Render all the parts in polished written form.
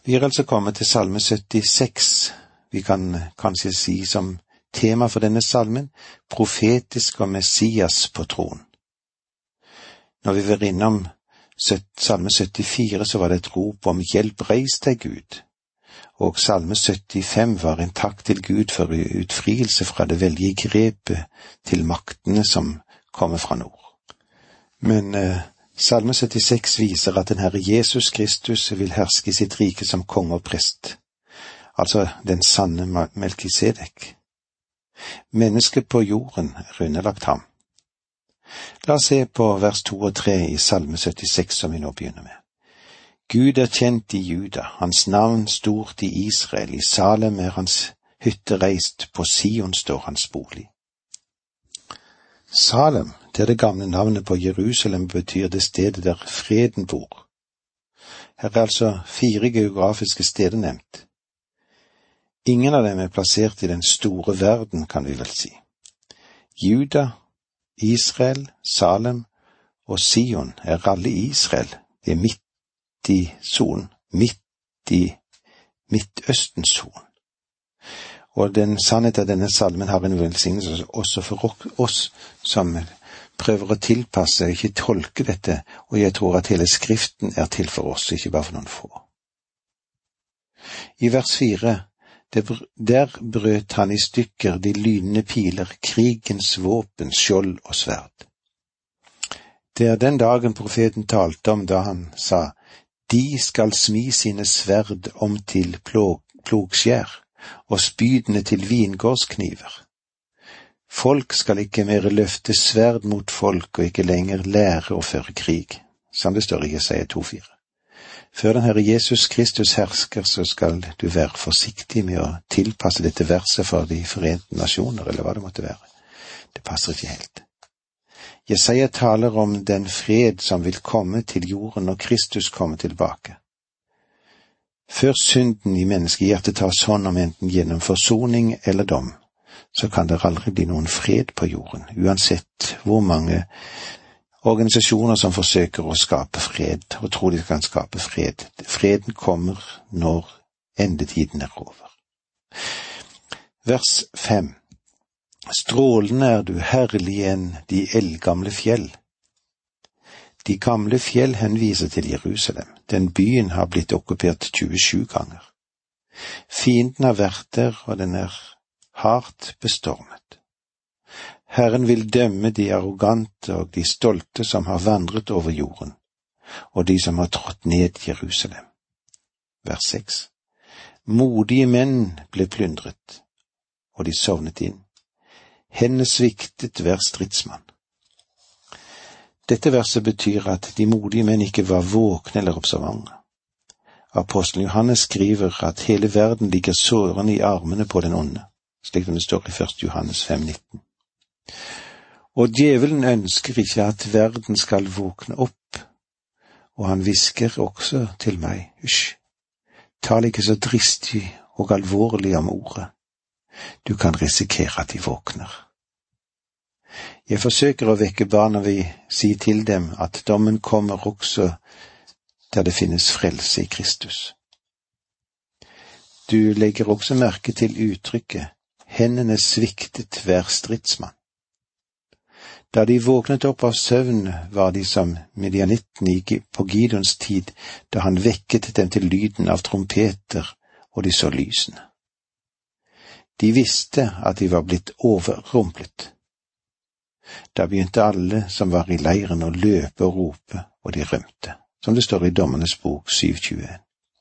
Vi er altså kommet til salme 76. Vi kan kanskje si som tema for denne salmen, profetisk og Messias på troen. Når vi var innom salme 74, så var det et rop om hjelp, reis deg Gud. Og salme 75 var en takk til Gud for utfrielse fra det veldige grepet til maktene som kommer fra nord. Men salme 76 viser at den Herre Jesus Kristus vil herske i sitt rike som konge og prest, altså den sanne Melkisedek. Mennesket på jorden er underlagt ham. La oss se på vers 2 og 3 i salme 76 som vi nå begynner med. Gud er kjent i Juda, hans navn stort i Israel, i Salem er hans hytte reist, på Sion står hans bolig. Salem, det er det gamle navnet på Jerusalem, betyr det stedet der freden bor. Her er altså 4 geografiske steder nevnt. Ingen av dem er plassert i den store verden, kan vi vel si. Juda, Israel, Salem og Sion er alle Israel. Det er midt i sonen, midt i Midtøstens-sonen. Og den sannhet av denne salmen har en velsignelse også for oss som prøver å tilpasse og ikke tolke dette, og jeg tror at hele skriften er til for oss, ikke bare for noen få. I vers 4, der brøt han i stykker de lynende piler, krigens våpen, skjold og sverd. Det er den dagen profeten talte om da han sa, de skal smi sine sverd om til plogskjær, og spydene til vingårdskniver. Folk skal ikke mer løfte sverd mot folk, og ikke lenger lære å føre krig, som det står i Jesaja 2,4. Før den Herre Jesus Kristus hersker, så skal du være forsiktig med å tilpasse dette verset for de forente nasjoner, eller hva det måtte være. Det passer ikke helt. Jesaja taler om den fred som vil komme til jorden når Kristus kommer tilbake. Før synden i menneskehjertet tas hånd om enten gjennom forsoning eller dom, så kan det aldri bli noen fred på jorden, uansett hvor mange organisasjoner som forsøker å skape fred, og tror de kan skape fred. Freden kommer når endetiden er over. Vers 5. Strålende er du, herlig enn de eldgamle fjell. De gamle fjell henviser til Jerusalem. Den byen har blitt okkupert 27 ganger. Fienden har vært der, og den er hardt bestormet. Herren vil dømme de arrogante og de stolte som har vandret over jorden, og de som har trådt ned Jerusalem. Vers 6. Modige menn ble plyndret, og de sovnet inn. Henne sviktet hver stridsmann. Dette verset betyr at de modige menn ikke var våkne eller observante. Apostelen Johannes skriver at hele verden ligger sårende i armene på den onde, slik det står i 1. Johannes 5,19. Og djevelen ønsker ikke at verden skal våkne opp, og han hvisker også til meg, hysj, tal ikke så dristig og alvorlig om ordet. Du kan risikere at de våkner. Jeg forsøker å vekke barna ved å si til dem at dommen kommer også der det finnes frelse i Kristus. Du legger også merke til uttrykket, hendene sviktet hver stridsmann. Da de våknet opp av søvn, var de som midianittene på Gideons tid, da han vekket dem til lyden av trompeter, og de så lysene. De visste at de var blitt overrumplet. Da begynte alle som var i leiren å løpe og rope, og de rømte, som det står i Dommernes bok 7,21.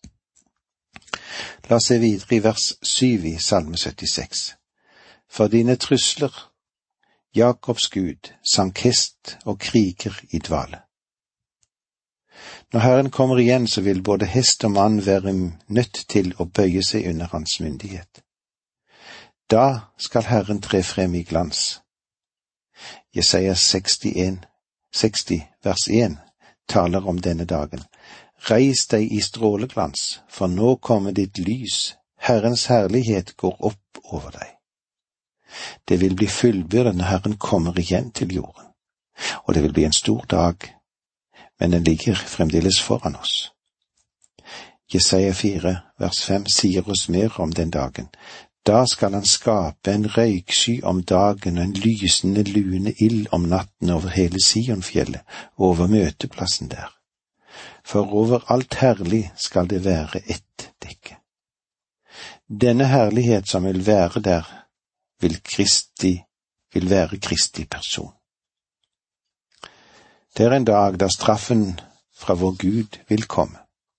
La oss se videre i vers 7 i salme 76. For dine trusler, Jakobs Gud, sank hest og kriger i dvale. Når Herren kommer igjen, så vil både hest og mann være nødt til å bøye seg under hans myndighet. Da skal Herren tre frem i glans. Jesaja 60, vers 1, taler om denne dagen. Reis deg i stråleglans, for nå kommer ditt lys, Herrens herlighet går opp over deg. Det vil bli fullbyrdet når Herren kommer igjen til jorden, og det vil bli en stor dag, men den ligger fremdeles foran oss. Jesaja 4, vers 5 sier oss mer om den dagen. Da skal han skape en røyksky om dagen og en lysende lune ild om natten over hele Sionfjellet, over møteplassen der. For over alt herlig skal det være ett dekke. Denne herlighet som vil være der, vil være Kristi person. Det er en dag da straffen fra vår Gud vil komme.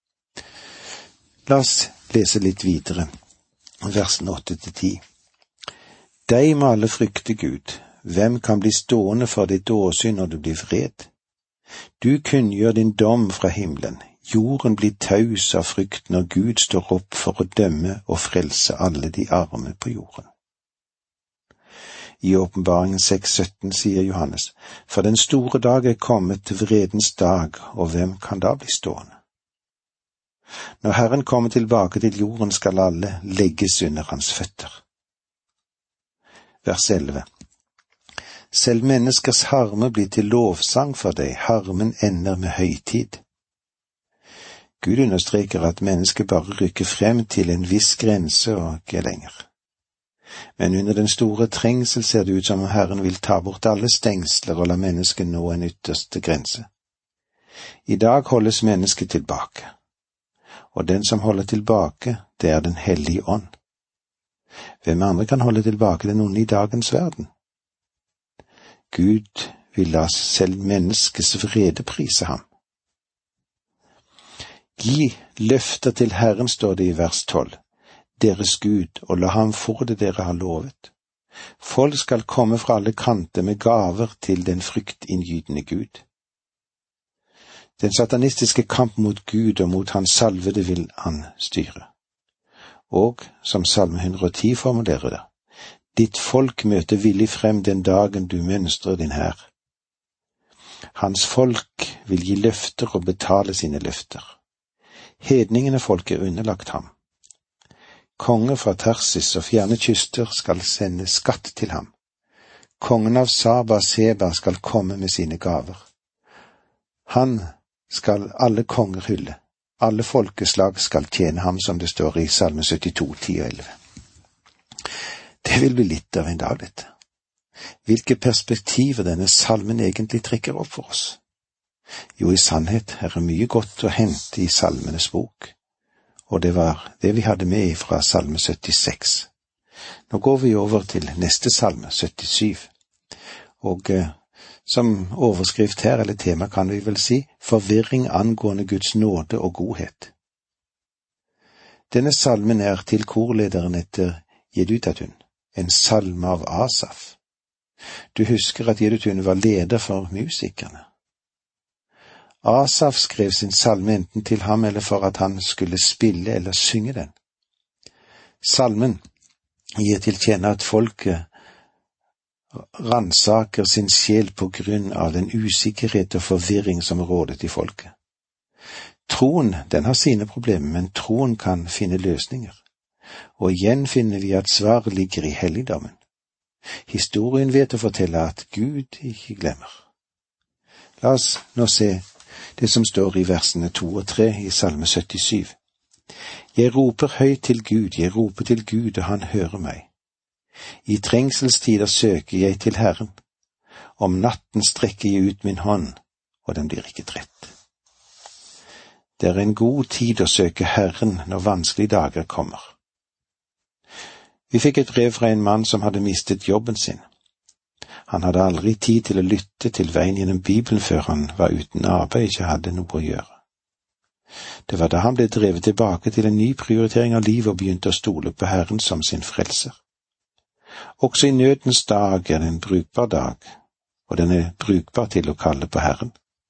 La oss lese litt videre, versen 8-10. Deg må alle frykte Gud. Hvem kan bli stående for ditt åsyn når du blir vred? Du kunngjør din dom fra himmelen. Jorden blir taus av frykt når Gud står opp for å dømme og frelse alle de arme på jorden. I Åpenbaringen 6,17 sier Johannes, for den store dag er kommet, vredens dag, og hvem kan da bli stående? Når Herren kommer tilbake til jorden, skal alle legges under hans føtter. Vers 11. Selv menneskers harme blir til lovsang for deg, harmen ender med høytid. Gud understreker at mennesket bare rykker frem til en viss grense og ikke lenger. Men under den store trengsel ser det ut som om Herren vil ta bort alle stengsler og la mennesket nå en ytterste grense. I dag holdes mennesket tilbake, og den som holder tilbake, det er Den hellige ånd. Hvem andre kan holde tilbake den onde i dagens verden? Gud vil la selv menneskets vrede prise ham. Gi løfter til Herren, står det i vers 12. Deres Gud, og la ham få det dere har lovet. Folk skal komme fra alle kanter med gaver til den fryktinngytende Gud. Den satanistiske kamp mot Gud og mot hans salvede vil han styre. Og, som Salme 110 formulerer det, ditt folk møter villig frem den dagen du mønstrer din hær. Hans folk vil gi løfter og betale sine løfter. Hedningene folk er underlagt ham. Konger fra Tarsis og fjerne kyster skal sende skatt til ham. Kongen av Saba Seba skal komme med sine gaver. Han skal alle konger hylle. Alle folkeslag skal tjene ham, som det står i Salme 72, 10 og 11. Det vil bli litt av en dag, dette. Hvilke perspektiver denne salmen egentlig trekker opp for oss? Jo, i sannhet er det mye godt å hente i salmenes bok. Og det var det vi hadde med fra salme 76. Nå går vi over til neste salme, 77. Og som overskrift her, eller tema kan vi vel si, forvirring angående Guds nåde og godhet. Denne salmen er til korlederen etter Jedutatun, en salme av Asaf. Du husker at Jedutatun var leder for musikerne. Asaf skrev sin salme enten til ham eller for at han skulle spille eller synge den. Salmen gir til kjenne at folket ransaker sin sjel på grunn av den usikkerhet og forvirring som rådet i folket. Troen, den har sine problemer, men troen kan finne løsninger. Og igjen finner vi at svar ligger i helligdommen. Historien vet å fortelle at Gud ikke glemmer. La oss nå se det som står i versene 2 og 3 i Salme 77. Jeg roper høyt til Gud, jeg roper til Gud, og han hører meg. I trengselstider søker jeg til Herren. Om natten strekker jeg ut min hånd, og den blir ikke trett. Det er en god tid å søke Herren når vanskelige dager kommer. Vi fikk et brev fra en mann som hadde mistet jobben sin. Han hadde aldri tid til å lytte til veien gjennom Bibelen før han var uten arbeid, ikke hadde noe å gjøre. Det var da han ble drevet tilbake til en ny prioritering av livet og begynte å stole på Herren som sin frelser. Også i nødens dag er det en brukbar dag, og den er brukbar til å kalle på Herren.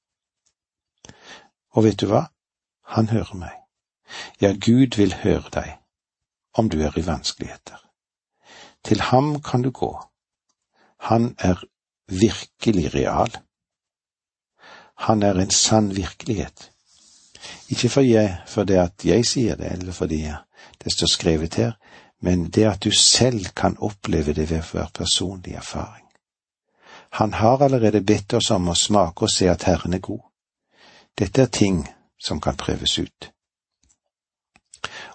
Og vet du hva? Han hører meg. Ja, Gud vil høre deg, om du er i vanskeligheter. Til ham kan du gå. Han er virkelig real. Han er en sann virkelighet. Ikke for det at jeg sier det, eller fordi det står skrevet her, men det at du selv kan oppleve det ved hver personlig erfaring. Han har allerede bedt oss om å smake og se at Herren er god. Dette er ting som kan prøves ut.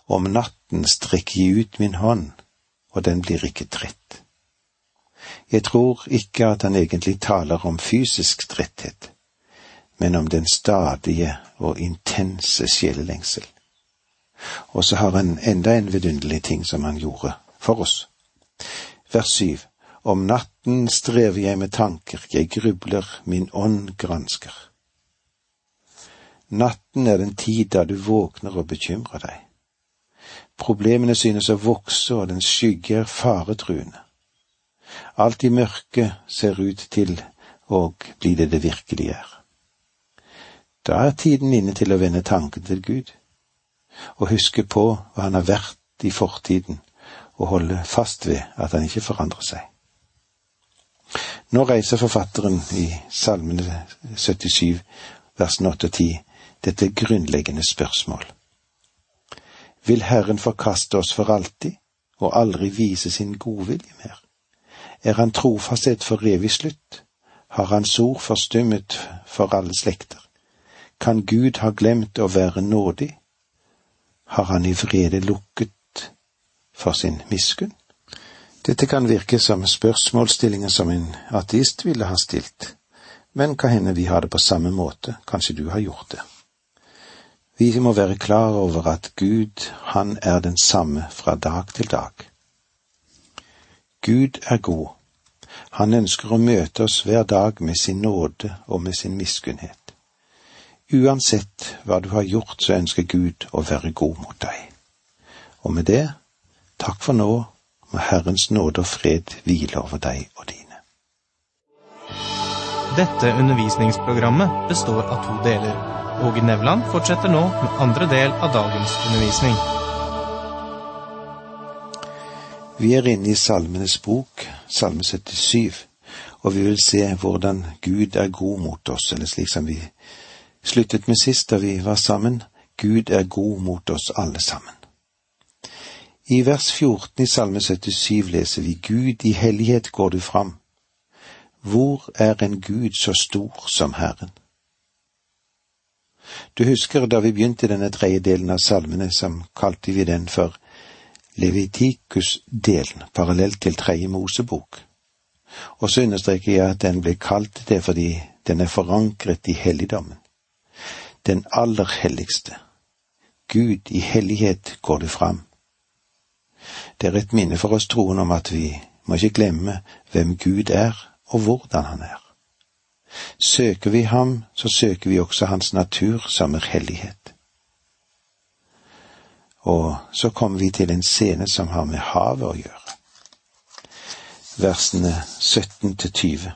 Om natten strekker jeg ut min hånd, og den blir ikke trett. Jeg tror ikke at han egentlig taler om fysisk tretthet, men om den stadige og intense sjelelengsel. Og så har han enda en vidunderlig ting som han gjorde for oss. Vers 7. Om natten strever jeg med tanker, jeg grubler, min ånd gransker. Natten er den tid da du våkner og bekymrer deg. Problemene synes å vokse, og den skygge er faretruende. Alt i mørket ser ut til å bli det virkelige er. Da er tiden inne til å vende tanken til Gud, og huske på hva han har vært i fortiden, og holde fast ved at han ikke forandrer seg. Nå reiser forfatteren i Salmene 77, versene 8 og 10, dette grunnleggende spørsmål. Vil Herren forkaste oss for alltid, og aldri vise sin godvilje mer? Er han trofasthet for evig slutt? Har hans ord forstummet for alle slekter? Kan Gud ha glemt å være nådig? Har han i vrede lukket for sin miskunn? Dette kan virke som spørsmålsstillingen som en ateist ville ha stilt, men kan hende vi har det på samme måte, kanskje du har gjort det. Vi må være klar over at Gud, han er den samme fra dag til dag. Gud er god. Han ønsker å møte oss hver dag med sin nåde og med sin miskunnhet. Uansett hva du har gjort, så ønsker Gud å være god mot deg. Og med det, takk for nå, må Herrens nåde og fred hvile over deg og dine. Dette undervisningsprogrammet består av 2 deler. Åge Nevland fortsetter nå med andre del av dagens undervisning. Vi er inne i Salmenes bok, Salme 77, og vi vil se hvordan Gud er god mot oss, eller slik som vi sluttet med sist da vi var sammen. Gud er god mot oss alle sammen. I vers 14 i Salme 77 leser vi: Gud, i hellighet går du fram. Hvor er en Gud så stor som Herren? Du husker da vi begynte denne 3. delen av salmene, som kalte vi den for Levitikus-delen, parallelt til 3. Mosebok. Og så understreker jeg at den ble kalt det fordi den er forankret i helligdommen. Den aller helligste. Gud, i hellighet går du fram. Det er et minne for oss troen om at vi må ikke glemme hvem Gud er og hvordan han er. Søker vi ham, så søker vi også hans natur som er hellighet. Og så kommer vi til en scene som har med havet å gjøre. Versene 17-20.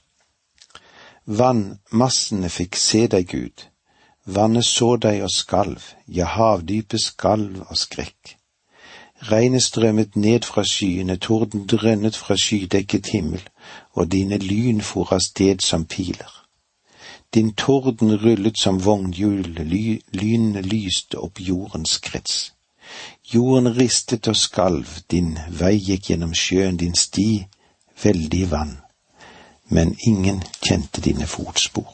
Vannmassene fikk se deg, Gud. Vannet så deg og skalv, ja, havdypet skalv og skrekk. Regnet strømmet ned fra skyene, torden drønnet fra skydekket himmel, og dine lyn for av sted som piler. Din torden rullet som vognhjul, lynene lyste opp jordens krets. Jorden ristet og skalv, din vei gikk gjennom sjøen, din sti, veldig vann, men ingen kjente dine fotspor.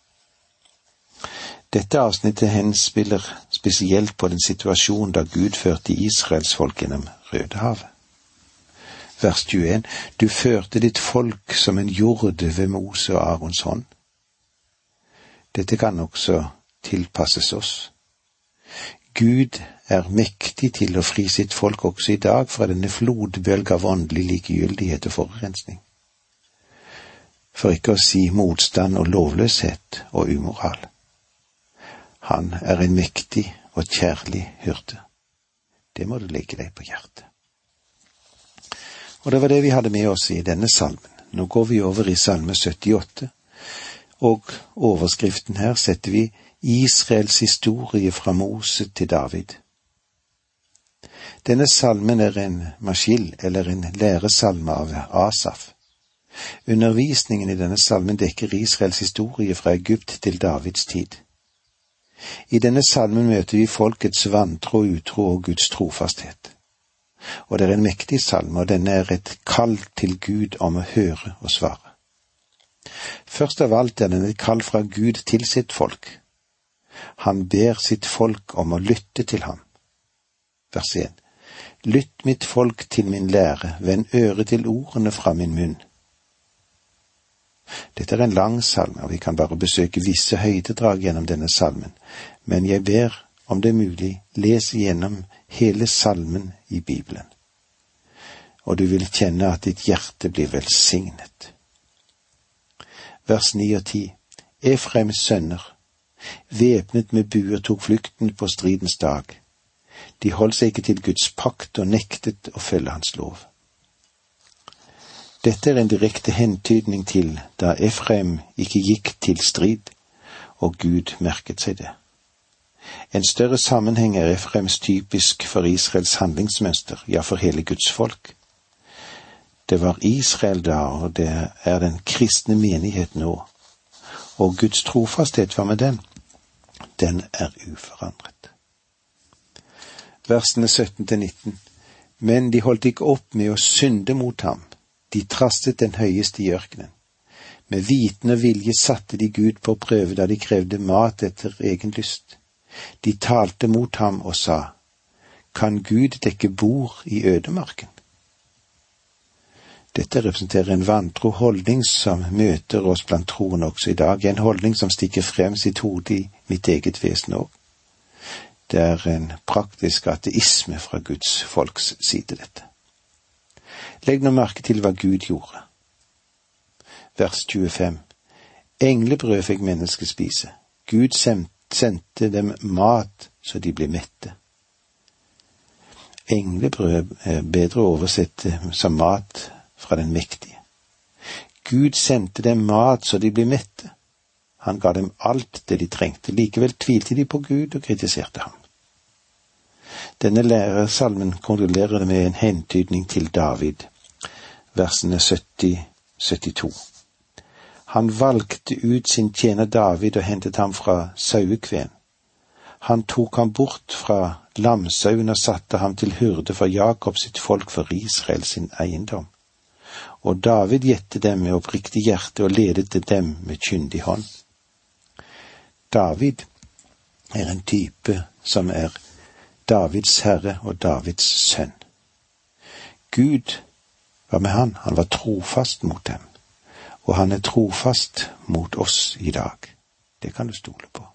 Dette avsnittet henspiller spesielt på den situasjonen da Gud førte Israels folk gjennom Rødehavet. Vers 21. Du førte ditt folk som en jorde ved Mose og Arons hånd. Dette kan også tilpasses oss. Gud er mektig til å fri sitt folk også i dag fra denne flodbølge av åndelig likegyldighet og forurensning. For ikke å si motstand og lovløshet og umoral. Han er en mektig og kjærlig hyrde. Det må du legge deg på hjertet. Og det var det vi hadde med oss i denne salmen. Nå går vi over i salme 78, og overskriften her setter vi Israels historie fra Mose til David. Denne salmen er en masjil, eller en læresalme av Asaf. Undervisningen i denne salmen dekker Israels historie fra Egypt til Davids tid. I denne salmen møter vi folkets vantro, utro og Guds trofasthet. Og det er en mektig salme, og denne er et kall til Gud om å høre og svare. Først av alt er den et kall fra Gud til sitt folk. Han ber sitt folk om å lytte til ham. Vers 1. Lytt mitt folk til min lære, vend øret til ordene fra min munn. Dette er en lang salme, og vi kan bare besøke visse høydedrag gjennom denne salmen, men jeg ber, om det er mulig, lese gjennom hele salmen i Bibelen. Og du vil kjenne at ditt hjerte blir velsignet. Vers 9 og 10. Efraims sønner, væpnet med buer tok flykten på stridens dag. De holdt seg ikke til Guds pakt og nektet å følge hans lov. Dette er en direkte hentydning til da Efraim ikke gikk til strid, og Gud merket seg det. En større sammenheng er Efraims typisk for Israels handlingsmønster, ja for hele Guds folk. Det var Israel da, og det er den kristne menighet nå. Og Guds trofasthet, hva med den? Den er uforandret. Versene 17-19. Men de holdt ikke opp med å synde mot ham. De trastet den høyeste i ørkenen. Med viten og vilje satte de Gud på prøve da de krevde mat etter egen lyst. De talte mot ham og sa, kan Gud dekke bord i ødemarken? Dette representerer en vantro holdning som møter oss blant troende også i dag, en holdning som stikker frem sitt hode i mitt eget vesen også. Det er en praktisk ateisme fra Guds folks side, dette. Legg nå merke til hva Gud gjorde. Vers 25. Englebrød fikk mennesket spise. Gud sendte dem mat så de ble mette. Englebrød er bedre oversett som mat fra den mektige. Gud sendte dem mat så de ble mette. Han ga dem alt det de trengte. Likevel tvilte de på Gud og kritiserte ham. Denne lærersalmen kontrollerer det med en hentydning til David, versene 70-72. Han valgte ut sin tjener David og hentet ham fra sauekven. Han tok ham bort fra lamsauen og satte ham til hyrde for Jakob sitt folk, for Israel sin eiendom. Og David gjette dem med oppriktig hjerte og ledet dem med kyndig hånd. David er en type som er Davids herre og Davids sønn. Gud var med han. Han var trofast mot dem. Og han er trofast mot oss i dag. Det kan du stole på.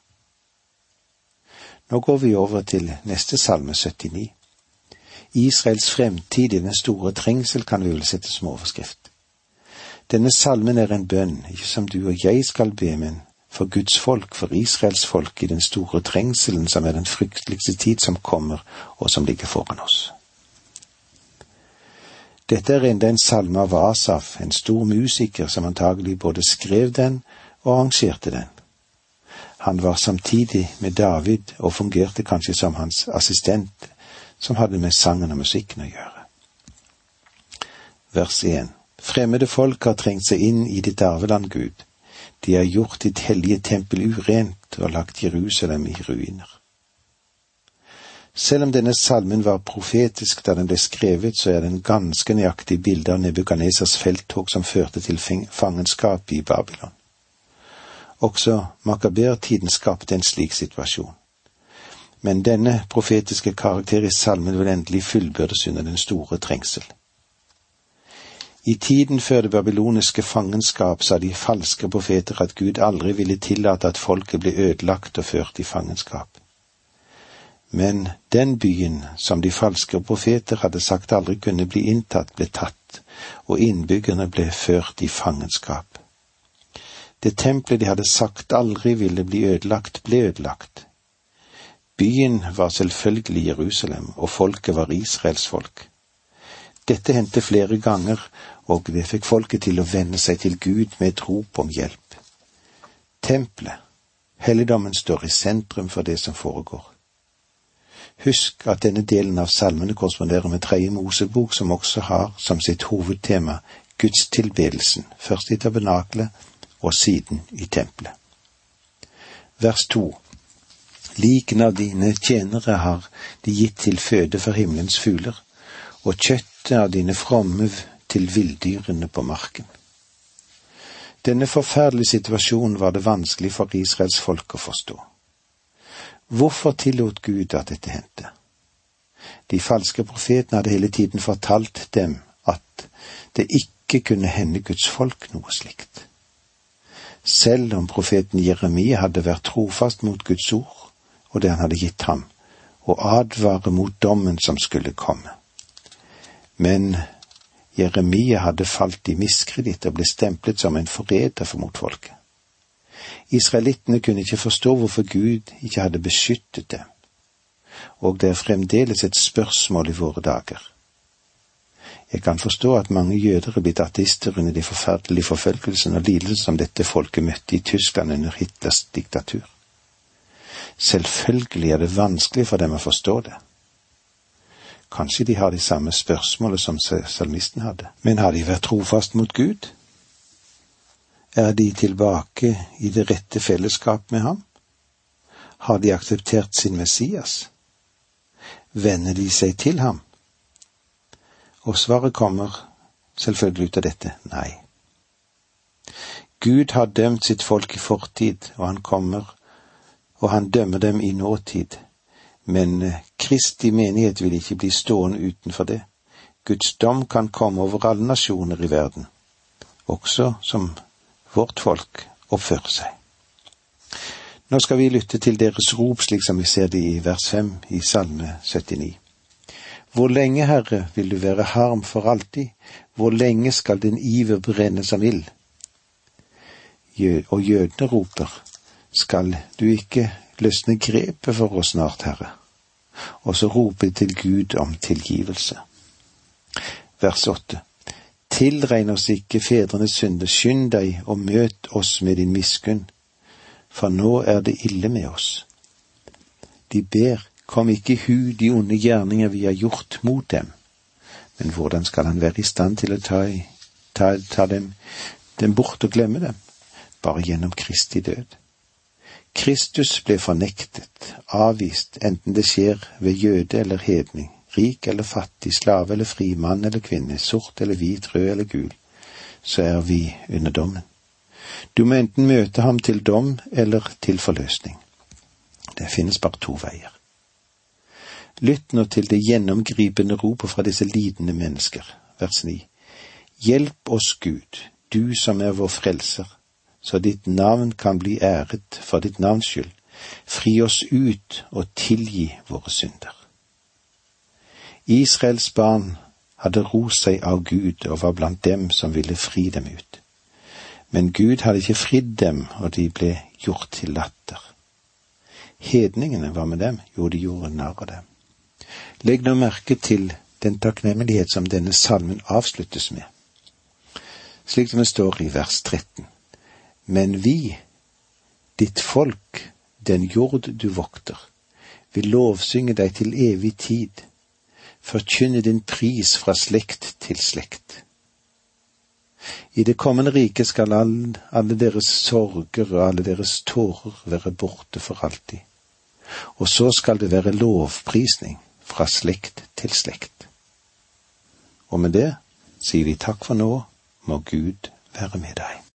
Nå går vi over til neste salme 79. Israels fremtid i den store trengsel kan vi vel sette som overskrift. Denne salmen er en bønn, ikke som du og jeg skal be, men for Guds folk, for Israels folk i den store trengselen som er den frykteligste tid som kommer og som ligger foran oss. Dette er enda en salme av Asaf, en stor musiker som antagelig både skrev den og arrangerte den. Han var samtidig med David og fungerte kanskje som hans assistent, som hadde med sangen og musikken å gjøre. Vers 1. Fremmede folk har trengt seg inn i ditt arveland, Gud. De har gjort ditt hellige tempel urent og lagt Jerusalem i ruiner. Selv om denne salmen var profetisk da den ble skrevet, så er den ganske nøyaktig bilde av Nebukadnesars felttog som førte til fangenskap i Babylon. Også Makaber-tiden skapte en slik situasjon. Men denne profetiske karakter i salmen vil endelig fullbyrdes under den store trengsel. I tiden før det babyloniske fangenskap sa de falske profeter at Gud aldri ville tillate at folket ble ødelagt og ført i fangenskap. Men den byen som de falske profeter hadde sagt aldri kunne bli inntatt, ble tatt, og innbyggerne ble ført i fangenskap. Det tempelet de hadde sagt aldri ville bli ødelagt, ble ødelagt. Byen var selvfølgelig Jerusalem, og folket var Israels folk. Dette hendte flere ganger, og det fikk folket til å vende seg til Gud med et rop om hjelp. Tempelet, helligdommen, står i sentrum for det som foregår. Husk at denne delen av salmene korresponderer med 3. Mosebok, som også har som sitt hovedtema Gudstilbedelsen, først i tabernaklet og siden i tempelet. Vers 2. Liken av dine tjenere har de gitt til føde for himmelens fugler, og kjøttet av dine fromme til vilddyrene på marken. Denne forferdelige situasjonen var det vanskelig for Israels folk å forstå. Hvorfor tillot Gud at dette hendte? De falske profetene hadde hele tiden fortalt dem at det ikke kunne hende Guds folk noe slikt. Selv om profeten Jeremia hadde vært trofast mot Guds ord og det han hadde gitt ham, og advare mot dommen som skulle komme. Men Jeremia hadde falt i miskreditt og ble stemplet som en forræder for motfolket. Israelittene kunne ikke forstå hvorfor Gud ikke hadde beskyttet dem, og det er fremdeles et spørsmål i våre dager. Jeg kan forstå at mange jøder er blitt ateister under de forferdelige forfølgelsen og lidelsen som dette folket møtte i Tyskland under Hitlers diktatur. Selvfølgelig er det vanskelig for dem å forstå det. Kanskje de har de samme spørsmålene som salmisten hadde. Men har de vært trofast mot Gud? Er de tilbake i det rette fellesskap med ham? Har de akseptert sin Messias? Vender de seg til ham? Og svaret kommer selvfølgelig ut av dette: nei. Gud har dømt sitt folk i fortid, og han dømmer dem i nåtid. Men Kristi menighet vil ikke bli stående utenfor det. Guds dom kan komme over alle nasjoner i verden, også som vårt folk oppfører seg. Nå skal vi lytte til deres rop slik som vi ser det i vers 5 i Salme 79. Hvor lenge, Herre, vil du være harm for alltid? Hvor lenge skal din iver brenne som ild? Og jødene roper: skal du ikke løsne grepet for oss snart, Herre? Og så roper de til Gud om tilgivelse. Vers 8. Tilregn oss ikke fedrenes synder, skynd deg og møt oss med din miskunn, for nå er det ille med oss. De ber: kom ikke i hu de onde gjerninger vi har gjort mot dem. Men hvordan skal han være i stand til å ta dem bort og glemme dem? Bare gjennom Kristi død. Kristus ble fornektet, avvist, enten det skjer ved jøde eller hedning, rik eller fattig, slave eller fri, mann eller kvinne, sort eller hvit, rød eller gul, så er vi under dommen. Du må enten møte ham til dom eller til forløsning. Det finnes bare to veier. Lytt nå til det gjennomgripende ropet fra disse lidende mennesker. Vers 9. Hjelp oss, Gud, du som er vår frelser, så ditt navn kan bli æret for ditt navns skyld. Fri oss ut og tilgi våre synder. Israels barn hadde rost seg av Gud og var blant dem som ville fri dem ut. Men Gud hadde ikke fridd dem, og de ble gjort til latter. Hedningene var med dem, jo, de gjorde narr av dem. Legg nå merke til den takknemlighet som denne salmen avsluttes med. Slik som det står i vers 13. Men vi, ditt folk, den jord du vokter, vil lovsynge deg til evig tid, forkynne din pris fra slekt til slekt. I det kommende riket skal alle deres sorger og alle deres tårer være borte for alltid. Og så skal det være lovprisning fra slekt til slekt. Og med det sier vi takk for nå, må Gud være med deg.